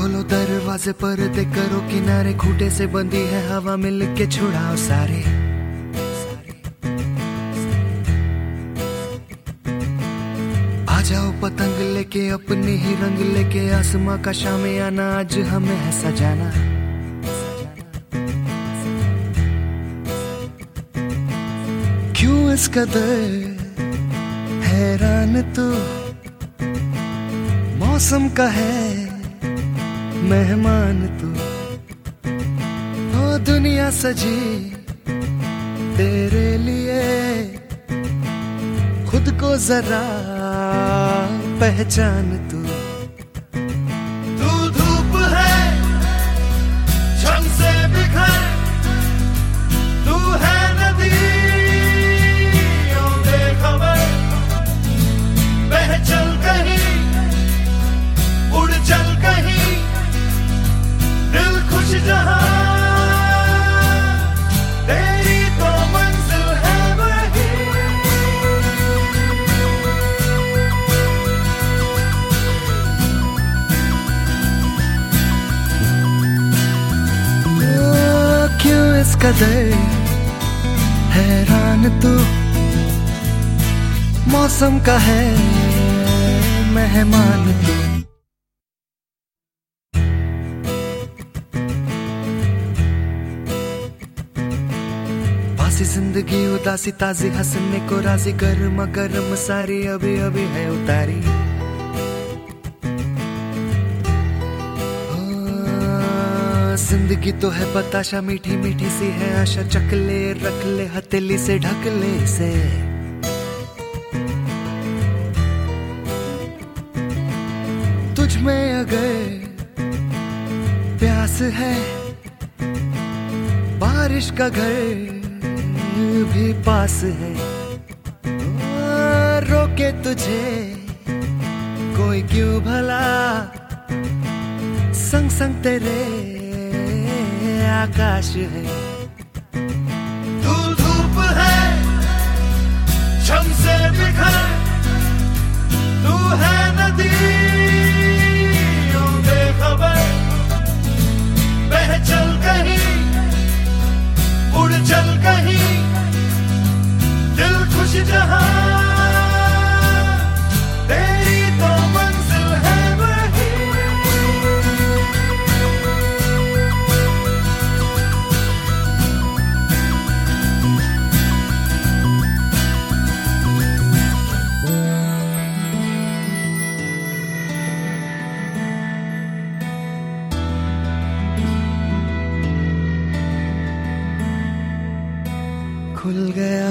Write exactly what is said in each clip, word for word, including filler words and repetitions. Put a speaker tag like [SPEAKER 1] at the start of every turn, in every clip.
[SPEAKER 1] खोलो दरवाजे पर दे करो किनारे, खूटे से बंदी है हवा मिल के छुड़ाओ सारे। आ जाओ पतंग लेके अपने ही रंग लेके, आसमां का शाम आना आज हमें है सजाना। क्यों इस कदर हैरान तू, मौसम का है मेहमान तू। ओ दुनिया सजी तेरे लिए, खुद को जरा पहचान तू।
[SPEAKER 2] तू धूप है झम से बिखर, तू है नदी ओ बेखबर, बह चल कहीं उड़ चल कहीं, दिल खुश जहां तेरी तो मंजिल है वही।
[SPEAKER 1] ओ क्यों इस कदर हैरान तू, मौसम का है मेहमान तू। बासी जिंदगी उदासी ताजी हंसने को राजी, गर्मा गर्म सारी अभी अभी है उतारी। ओ, जिंदगी तो है बताशा मीठी मीठी सी है आशा, चकले रख ले हथेली से ढक ले इसे। तुझ में अगर प्यास है, बारिश का घर भी पास है। रोके तुझे कोई क्यों भला, संग संग तेरे आकाश है।
[SPEAKER 2] तू धूप है झम से बिखर, तू है नदी ओ बेखबर, बह चल कहीं उड़ चल कहीं, दिल खुश जहां तेरी तो मंजिल है वही।
[SPEAKER 1] खुल गया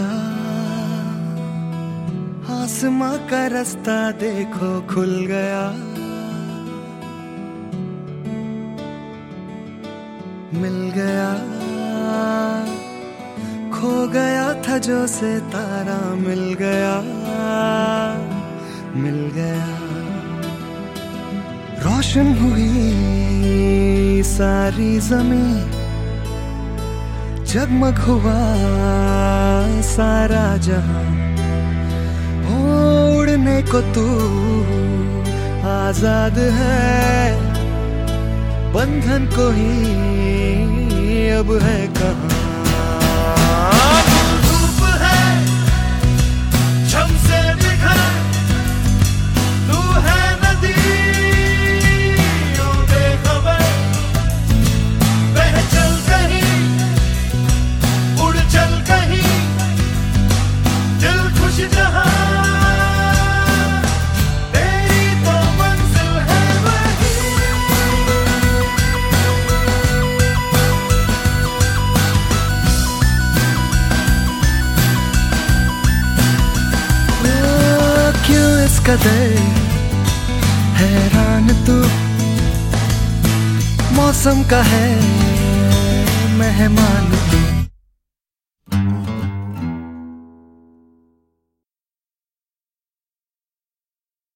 [SPEAKER 1] आसमां का रास्ता देखो, खुल गया मिल गया, खो गया था जो से तारा, मिल गया मिल गया। रोशन हुई सारी जमीन, जगमग हुआ सारा जहां। उड़ने को तू आजाद है, बंधन को ही अब है कहां।
[SPEAKER 2] धूप है झम से बिखर, तू है नदी ओ बेखबर, बह चल कहीं उड़ चल कहीं, दिल खुश जहां तेरी तो मंजिल है वही।
[SPEAKER 1] ओ, क्यों इस कदर हैरान तू, मौसम का है मेहमान तू।